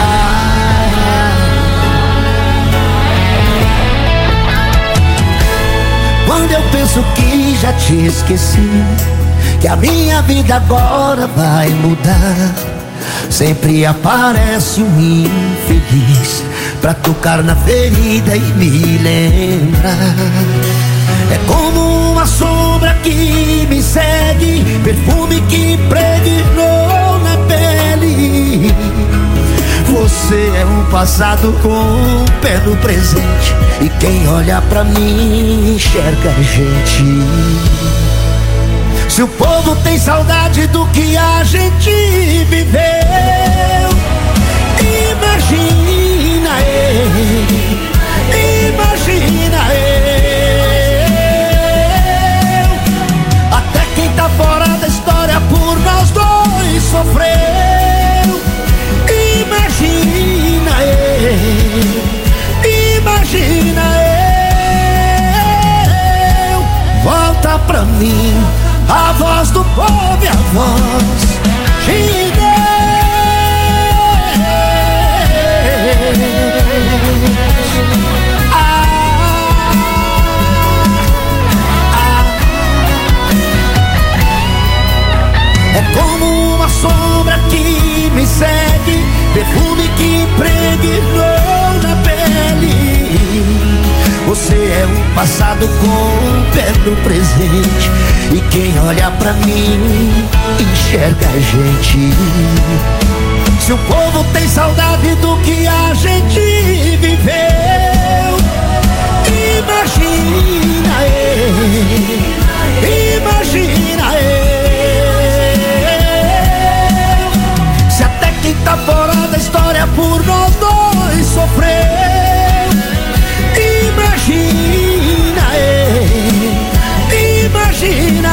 Quando eu penso que já te esqueci, que a minha vida agora vai mudar, sempre aparece um infeliz pra tocar na ferida e me lembrar. É como uma sombra que me segue, perfume que impregnou na pele. Você é um passado com um pé no presente, e quem olha pra mim enxerga a gente. Se o povo tem saudade do que a gente viveu, imagina eu, imagina eu. Até quem tá fora da história por nós dois sofreu. Imagina eu, imagina eu. Volta pra mim a voz do povo e a voz de Deus. Ah, ah. É como uma sombra que me segue, perfume que impregnou na pele. Você é um passado com um pé no presente, e quem olha pra mim enxerga a gente. Se o povo tem saudade do que a gente viveu, imagina eu, imagina eu. Se até quem tá fora da história por nós dois sofreu, imagina eu, imagina Imagina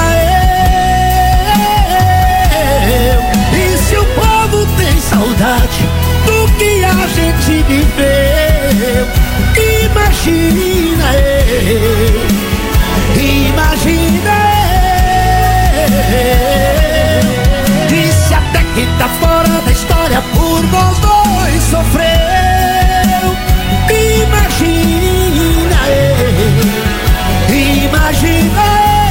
eu. E se o povo tem saudade do que a gente viveu? Imagina eu. Imagina eu. Disse até que tá fora da história por nós dois sofreu. Imagina eu. Imagina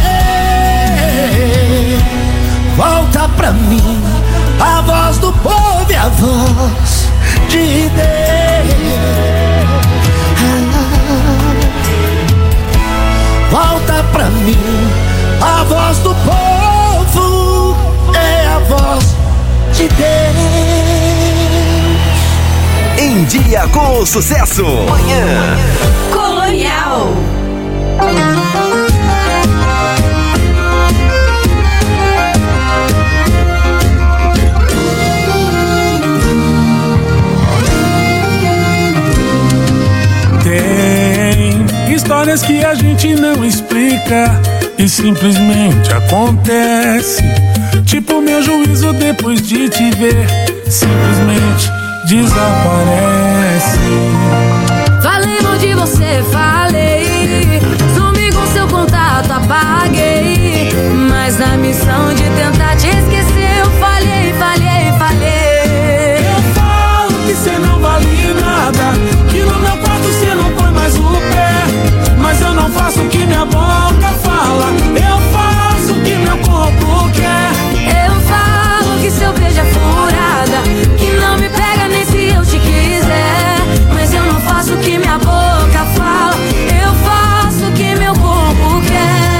eu. Volta pra mim a voz do povo e a voz de Deus. Volta pra mim a voz do povo, é a voz de Deus. Em dia com o sucesso. Manhã Colonial. Tem histórias que a gente não explica e simplesmente acontece. Tipo meu juízo depois de te ver, simplesmente desaparece. Falei mal de você, falei. Sumi com seu contato, apaguei. Mas na missão de tentar te esquecer, eu falhei, falhei, falhei. Eu falo que cê não vale nada, que no meu quarto cê não põe mais o pé. Mas eu não faço o que minha boca fala, eu faço o que meu corpo quer. Eu falo que seu beijo é furada, que não me pega nem se eu te quiser. Mas eu não faço o que minha boca fala, eu faço o que meu corpo quer.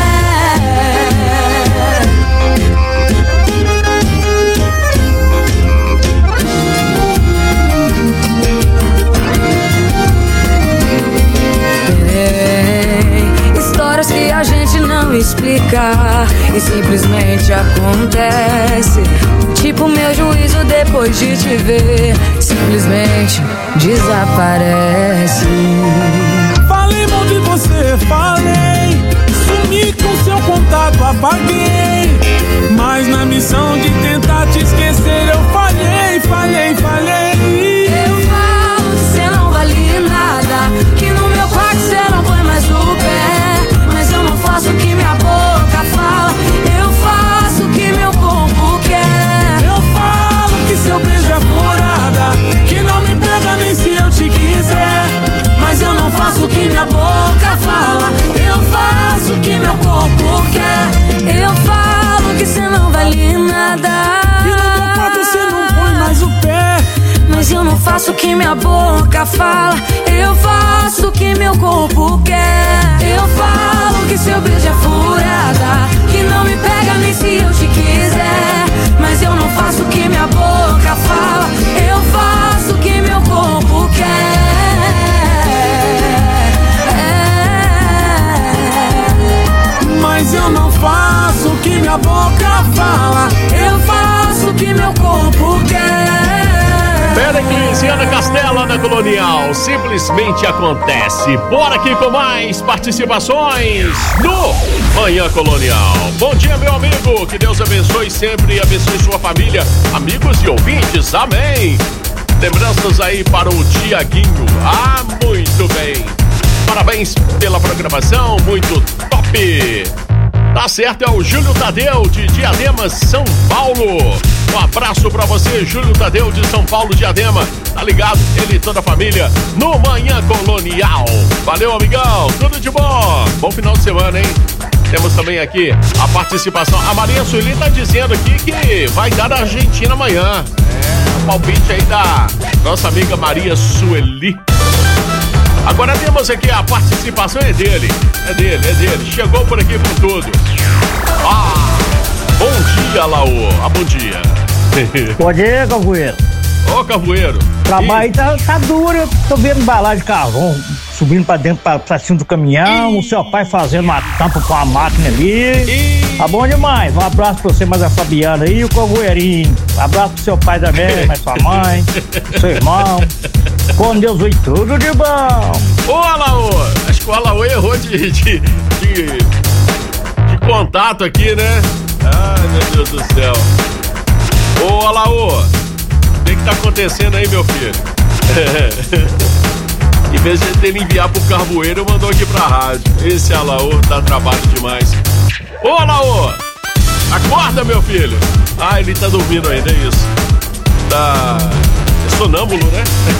Tem histórias que a gente não explica e simplesmente acontece. Tipo meu juízo depois de te ver, simplesmente desaparece. Falei mal de você, falei. Sumi com seu contato, apaguei. Mas na missão de tentar te esquecer, eu falhei, falhei, falhei. Eu falo que cê não vale nada, que no meu quarto cê não põe mais o pé. Mas eu não faço o que minha boca fala, eu faço o que meu corpo quer. Eu falo que seu beijo é furada, que não me pega nem se eu te quiser. Mas eu não faço o que minha boca fala, eu faço o que meu corpo quer. Eu falo que cê não vale nada, e no meu quarto cê não põe mais o pé. mas eu não faço o que minha boca fala, eu faço o que meu corpo quer. Eu falo que seu beijo é furada, que não me pega nem se eu te quiser. Mas eu não faço o que minha boca fala, eu faço o que meu corpo quer. Mas eu não faço o que minha boca fala, eu faço o que meu corpo quer. Pericles e Ana Castela na Colonial, simplesmente acontece. Bora aqui com mais participações no Manhã Colonial. Bom dia, meu amigo, que Deus abençoe sempre e abençoe sua família, amigos e ouvintes, amém. Lembranças aí para o Tiaguinho, ah, muito bem. Parabéns pela programação, muito top. Tá certo, é o Júlio Tadeu de Diadema, São Paulo. Um abraço pra você, Júlio Tadeu de São Paulo, Diadema. Tá ligado? Ele e toda a família no Manhã Colonial. Valeu, amigão, tudo de bom. Bom final de semana, hein? Temos também aqui a participação. A Maria Sueli tá dizendo aqui que vai dar a Argentina amanhã. É, o palpite aí da nossa amiga Maria Sueli. Agora temos aqui a participação, é dele, é dele, é dele. Chegou por aqui com tudo. Ah, bom dia, Laô. Ah, bom dia. Bom dia, Cavoeiro. Ô, Cavoeiro. O trabalho tá, tá duro, eu tô vendo balagem de carvão subindo pra dentro, pra, pra cima do caminhão, Ih. o seu pai fazendo uma tampa com a máquina ali. Ih. Tá bom demais. Um abraço pra você, mais a Fabiana aí, e o Cavoeirinho. Um abraço pro seu pai também, mais sua mãe, seu irmão. Com Deus e tudo de bom. Ô, Alaô, acho que o Alaô errou de, de, de, de contato aqui, né? Ai, meu Deus do céu. Ô, Alaô, o que que tá acontecendo aí, meu filho? Em vez de ele enviar pro Carvoeiro, mandou aqui pra rádio. Esse Alaô dá trabalho demais. Ô, Alaô, acorda, meu filho. Ah, ele tá dormindo ainda, é isso. Tá... é sonâmbulo, né?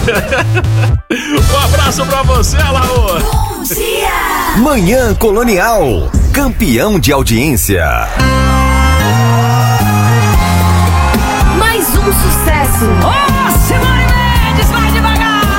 Um abraço pra você, Alaô. Bom dia. Manhã Colonial, campeão de audiência. Mais um sucesso. Oh, Simone Mendes, vai devagar,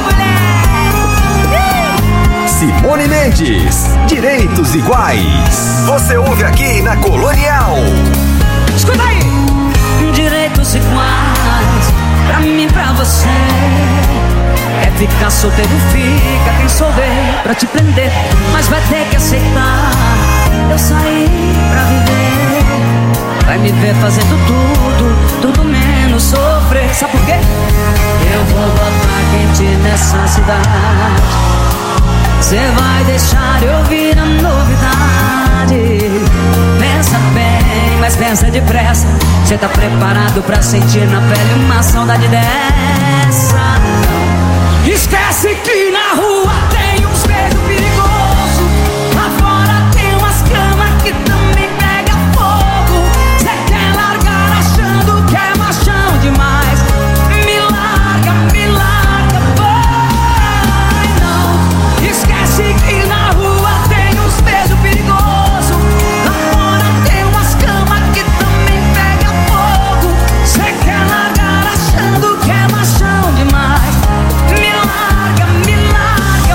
mulher. Simone Mendes, direitos iguais. Você ouve aqui na Colonial. Escuta aí. Direitos iguais, pra mim, pra você. É ficar solteiro, fica quem souber pra te prender, mas vai ter que aceitar. Eu saí pra viver. Vai me ver fazendo tudo, tudo menos sofrer. Sabe por quê? Eu vou botar quente nessa cidade. Cê vai deixar eu vir a novidade. Pensa bem, mas pensa depressa. Cê tá preparado pra sentir na pele uma saudade dessa? Esquece que na rua tem uns beijos perigosos. Lá fora tem umas camas que também pega fogo. Cê quer largar achando que é machão demais. Me larga, me larga, vai não. Esquece que na rua tem uns beijos perigosos. Lá fora tem umas camas que também pega fogo. Cê quer largar achando que é machão demais. Me larga, me larga,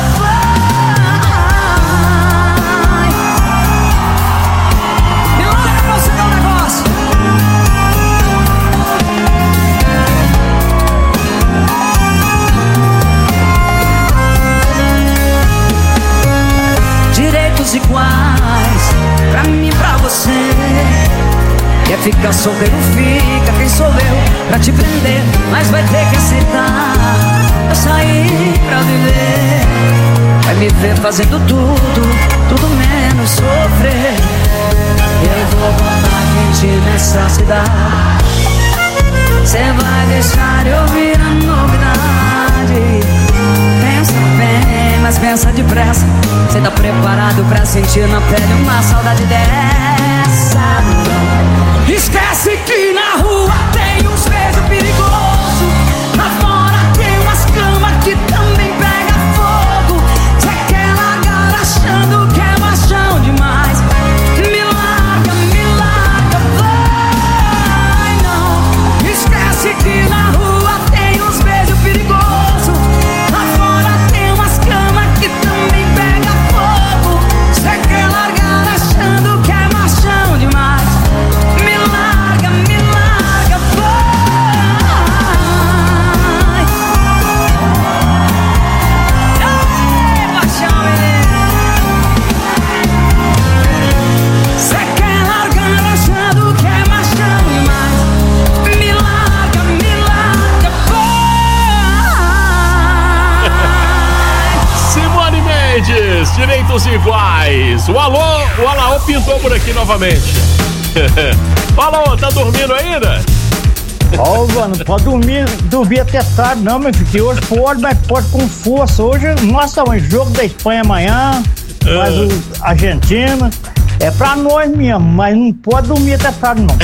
vai. Me larga pra você dar um negócio. Direitos iguais, pra mim e pra você. Quer ficar solteiro, fica quem sou eu pra te prender, mas vai ter que aceitar. Eu saí pra viver. Vai me ver fazendo tudo, tudo menos sofrer. Eu vou botar quente nessa cidade. Cê vai deixar eu vir a novidade. Pensa bem, mas pensa depressa. Cê tá preparado pra sentir na pele uma saudade dessa? Esquece que na rua tem uns beijos perigosos. Lá fora tem umas camas que também pega fogo. Cê quer largar achando que é machão demais. Me larga, me larga, vai não. Esquece que na rua tem uns beijos perigosos. Lá fora tem umas camas que também pega fogo. Cê quer largar achando que é machão demais. Me larga, me larga, vai. Ei, paixão, menino. Cê quer largar achando que é machão demais. Me larga, me larga, vai. Simone Mendes, direitos iguais. O Alô, o Alaô pintou por aqui novamente. Alô, tá dormindo ainda? Ó, mano, não pode dormir, dormir até tarde não, meu filho, que hoje pode, mas pode com força. Hoje, nossa, o jogo da Espanha amanhã, mas o Argentina, é pra nós mesmo, mas não pode dormir até tarde não.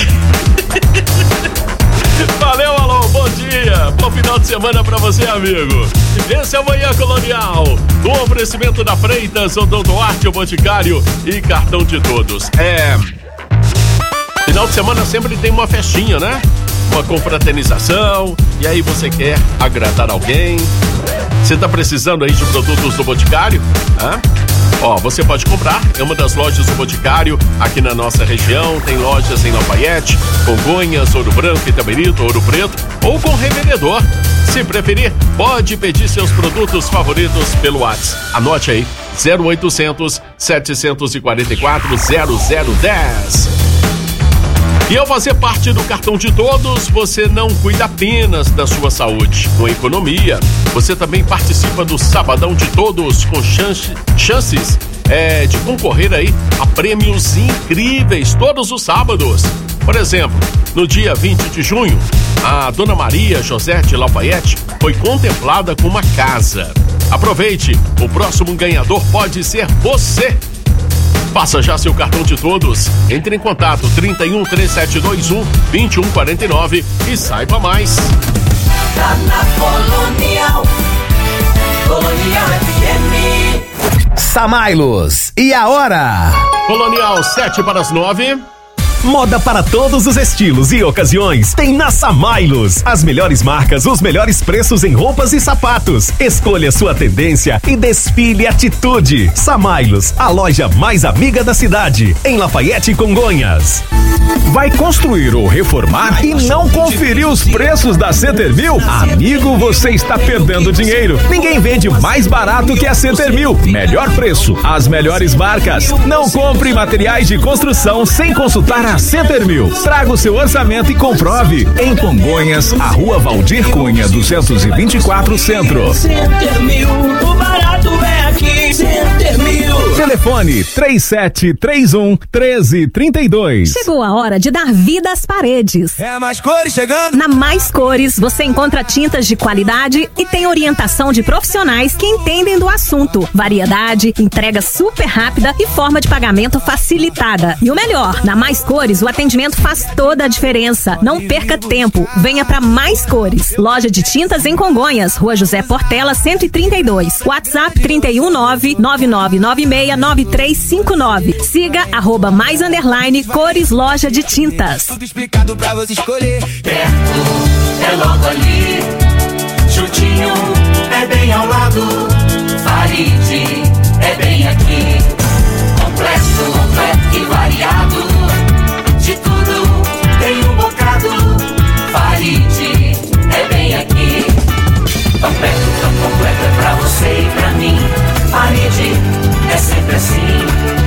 Valeu, Alô, bom dia, bom final de semana pra você, amigo. Esse é o Manhã Colonial, do oferecimento da Freitas, Odonto Arte, o Boticário e Cartão de Todos. É... final de semana sempre tem uma festinha, né? Uma confraternização, e aí você quer agradar alguém. Você tá precisando aí de produtos do Boticário? Hã? Ó, você pode comprar em uma das lojas do Boticário aqui na nossa região. Tem lojas em Lafayette, Congonhas, Ouro Branco, Itaberito, Ouro Preto ou com revendedor. Se preferir, pode pedir seus produtos favoritos pelo WhatsApp. Anote aí, zero oitocentos, setecentos e quarenta e quatro, zero zero dez. E ao fazer parte do Cartão de Todos, você não cuida apenas da sua saúde. Com economia, você também participa do Sabadão de Todos, com chance, chances é, de concorrer aí a prêmios incríveis todos os sábados. Por exemplo, no dia vinte de junho, a Dona Maria José de Lafayette foi contemplada com uma casa. Aproveite, o próximo ganhador pode ser você. Faça já seu cartão de todos. Entre em contato trinta e um, três sete dois um, vinte e um quarenta e nove e saiba mais. Tá na Colonial, Colonial F M. Samailos, e a hora? Colonial, sete para as nove. Moda para todos os estilos e ocasiões tem na Samailos. As melhores marcas, os melhores preços em roupas e sapatos. Escolha sua tendência e desfile atitude. Samailos, a loja mais amiga da cidade, em Lafayette e Congonhas. Vai construir ou reformar e não conferiu os preços da Centermil? Amigo, você está perdendo dinheiro. Ninguém vende mais barato que a Centermil. Melhor preço, as melhores marcas. Não compre materiais de construção sem consultar a Centermil. Traga o seu orçamento e comprove. Em Congonhas, a Rua Valdir Cunha, duzentos e vinte e quatro, Centro. Centermil, o barato é aqui. Centermil. Telefone três sete três um, um três três dois. Chegou a hora de dar vida às paredes. É a Mais Cores chegando. Na Mais Cores, você encontra tintas de qualidade e tem orientação de profissionais que entendem do assunto. Variedade, entrega super rápida e forma de pagamento facilitada. E o melhor, na Mais Cores, o atendimento faz toda a diferença. Não perca tempo. Venha para Mais Cores. Loja de tintas em Congonhas, Rua José Portela, cento e trinta e dois. WhatsApp trinta e um, nove nove nove nove seis nove três cinco nove. Siga arroba mais underline Cores Loja de Tintas. Tudo explicado pra você escolher. Perto, é logo ali. Chutinho, é bem ao lado. Faride, é bem aqui. Completo, completo e variado. De tudo, tem um bocado. Faride, é bem aqui. Tão perto, tão completo é pra você e pra mim. Faride, é sempre assim.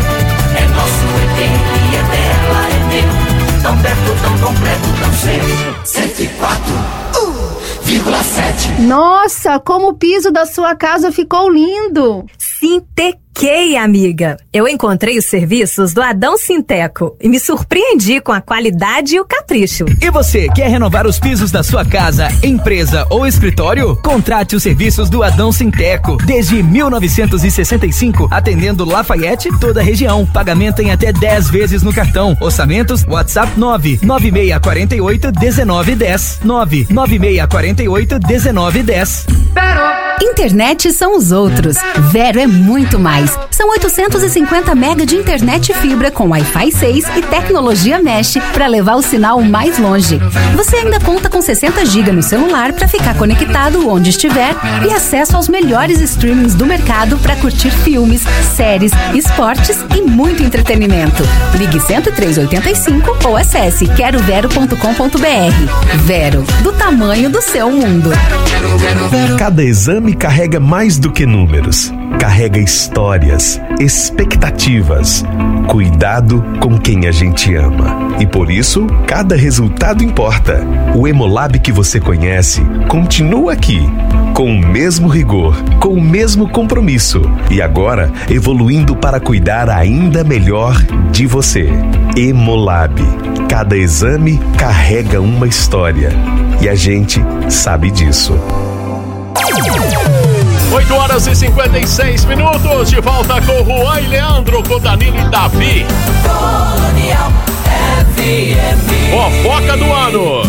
É nosso, é dele e é dela, é meu. Tão perto, tão completo, tão seu. cento e quatro vírgula sete. Nossa, como o piso da sua casa ficou lindo. Sintequei, amiga. Eu encontrei os serviços do Adão Sinteco e me surpreendi com a qualidade e o capricho. E você, quer renovar os pisos da sua casa, empresa ou escritório? Contrate os serviços do Adão Sinteco. Desde mil novecentos e sessenta e cinco, atendendo Lafayette e toda a região. Pagamento em até dez vezes no cartão. Orçamentos, WhatsApp nove nove seis quatro oito um nove um zero. nove nove seis quatro oito um nove um zero. Internet são os outros. Vero é muito mais. São oitocentos e cinquenta mega de internet fibra com Wi-Fi seis e tecnologia Mesh para levar o sinal mais longe. Você ainda conta com sessenta gigas no celular para ficar conectado onde estiver e acesso aos melhores streamings do mercado para curtir filmes, séries, esportes e muito entretenimento. Ligue cento e três oitenta e cinco ou acesse quero vero ponto com ponto br. Vero, do tamanho do seu mundo. Cada exame carrega mais do que números. Carrega histórias, expectativas, cuidado com quem a gente ama. E por isso, cada resultado importa. O Hemolab que você conhece continua aqui, com o mesmo rigor, com o mesmo compromisso e agora evoluindo para cuidar ainda melhor de você. Hemolab. Cada exame carrega uma história e a gente sabe disso. oito horas e cinquenta e seis minutos, de volta com Juan e Leandro, com Danilo e Davi. Colonial F M. Fofoca do ano.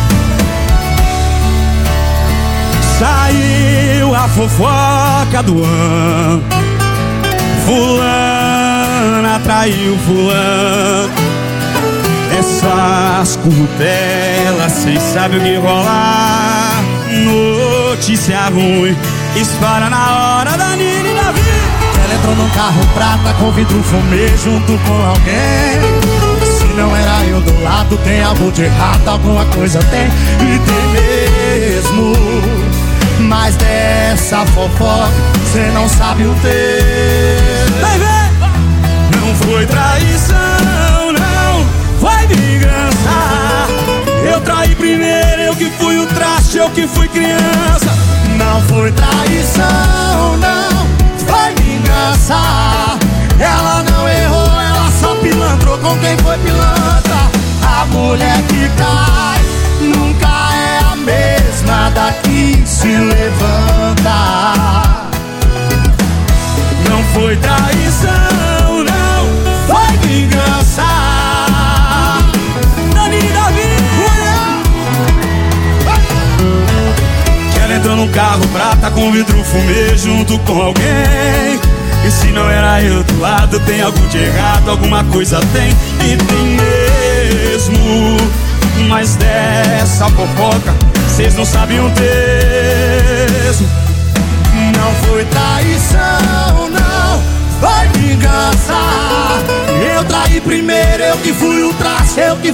Saiu a fofoca do ano. Fulana traiu fulano. Essas curtelas, cês sabem o que rolar. Notícia ruim espalha na hora da Nina e Davi. Ela entrou num carro prata com vidro fumê junto com alguém. Se não era eu do lado, tem algo de errado, alguma coisa tem. E tem mesmo. Mas dessa fofoca cê não sabe o texto. Vai ver! Não foi traição, não foi vingança. Eu traí primeiro, eu que fui o traste, eu que fui criança. Não foi traição, não foi vingança. levanta. A mulher que cai nunca é a mesma da que se levanta. Não foi traição, não foi vingança. Dani Davi. Ela entrou num carro prata com vidro fumê junto com alguém. E se não era eu do lado, tem algo de errado, alguma coisa tem, e tem mesmo. Mas dessa fofoca, cês não sabem um terço. Não foi traição, não foi vingança. Eu traí primeiro, eu que fui o traço, eu que